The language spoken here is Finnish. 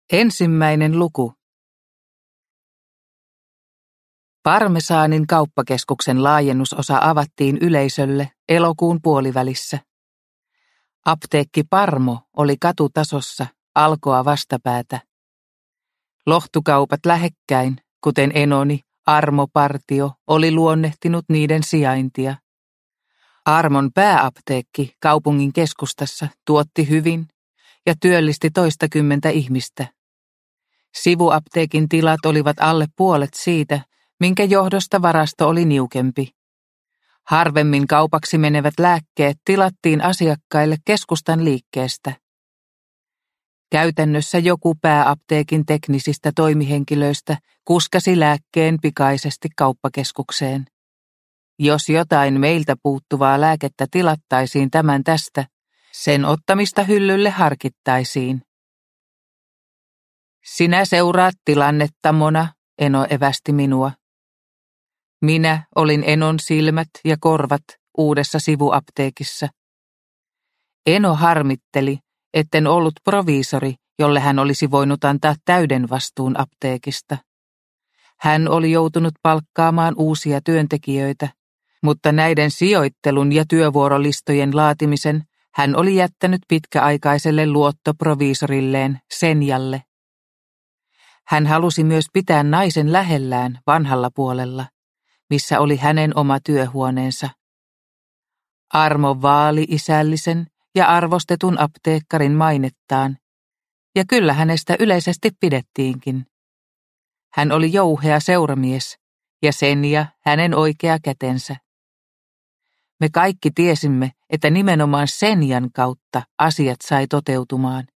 Ensimmäinen luku. Parmesaanin kauppakeskuksen laajennusosa avattiin yleisölle elokuun puolivälissä. Apteekki Parmo oli katutasossa Alkoa vastapäätä. Lohtukaupat lähekkäin, kuten Enoni, Armo Partio, oli luonnehtinut niiden sijaintia. Armon pääapteekki kaupungin keskustassa tuotti hyvin ja työllisti toistakymmentä ihmistä. Sivuapteekin tilat olivat alle puolet siitä, minkä johdosta varasto oli niukempi. Harvemmin kaupaksi menevät lääkkeet tilattiin asiakkaille keskustan liikkeestä. Käytännössä joku pääapteekin teknisistä toimihenkilöistä kuskasi lääkkeen pikaisesti kauppakeskukseen. Jos jotain meiltä puuttuvaa lääkettä tilattaisiin tämän tästä, sen ottamista hyllylle harkittaisiin. Sinä seuraat tilannetta, Mona, Eno evästi minua. Minä olin Enon silmät ja korvat uudessa sivuapteekissa. Eno harmitteli, etten ollut proviisori, jolle hän olisi voinut antaa täyden vastuun apteekista. Hän oli joutunut palkkaamaan uusia työntekijöitä, mutta näiden sijoittelun ja työvuorolistojen laatimisen hän oli jättänyt pitkäaikaiselle luottoproviisorilleen Senjalle. Hän halusi myös pitää naisen lähellään vanhalla puolella, missä oli hänen oma työhuoneensa. Armo vaali isällisen ja arvostetun apteekkarin mainettaan, ja kyllä hänestä yleisesti pidettiinkin. Hän oli jouhea seuramies, ja Senja hänen oikea kätensä. Me kaikki tiesimme, että nimenomaan Senjan kautta asiat sai toteutumaan.